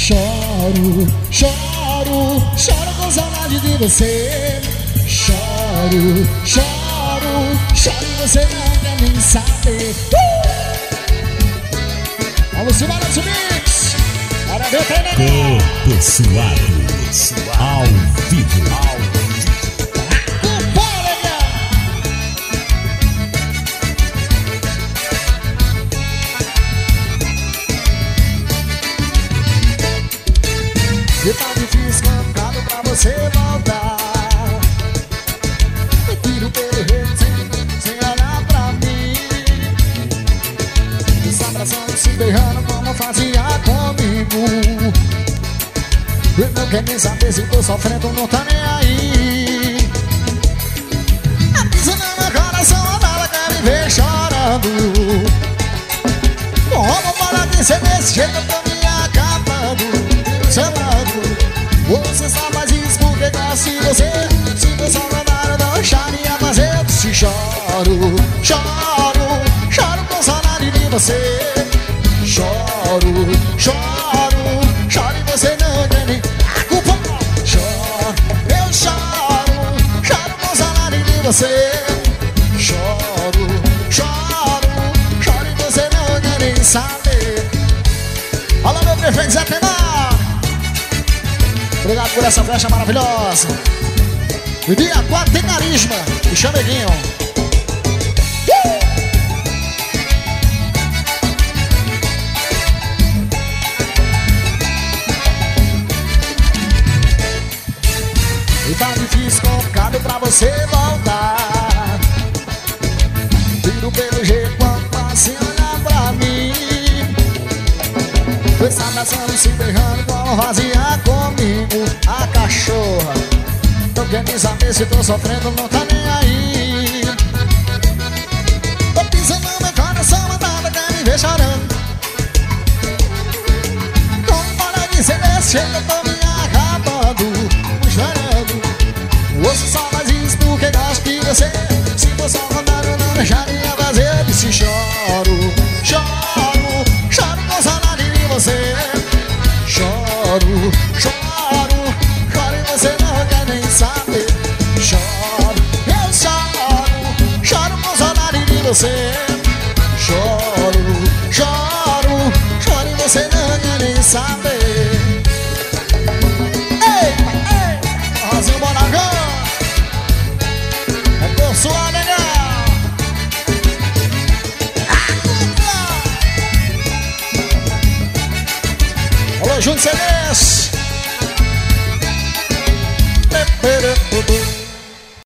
Choro, choro, choro com saudade de você. Choro, choro, choro e você não quer nem saber. Vamos embora, Mix. Bora ver, tem neném. Corpo suado, ao vivo. E tá difícil, complicado pra você voltar. Me tiro pelo jeito sem olhar pra mim. E se abraçando, se beijando como fazia comigo. E não quer nem saber se tô sofrendo, não tá nem aí. Avisa no meu coração, a nada quer me ver chorando. Como para de ser desse jeito, eu tô me acabando. Você só faz isso porque gosta de você. Se você mandar eu não deixaria fazer. Se choro, choro, choro com saudade de você. Choro, choro, choro e você não quer nem a culpa. Choro, eu choro, choro com saudade de você. Choro, choro, choro e você não quer nem saber. Olha meu prefeito Zé Penar. Obrigado por essa festa maravilhosa. O dia 4 tem carisma e chameguinho. E tá difícil, complicado pra você voltar. Tiro pelo jeito quando passa e olhar pra mim. Você está abraçando, se beijando como fazia comigo. A cachorra não quer nem saber se tô sofrendo, não tá nem aí. Tô pisando no meu coração, mas nada quer me ver chorando. Como para de ser desse jeito, eu tô me acabando, chorando. Você só faz isso porque gosta de você. Se fosse ao contrário, eu não deixaria fazer. Disse choro, choro, choro com saudade de você. Choro, choro, choro e você não quer nem saber. Choro, eu choro, choro com saudade de você. Choro, choro, choro e você não quer nem saber. Ei, ei, Rosinho Bonagão, é por sua legal. Alô, Júnior Celeste,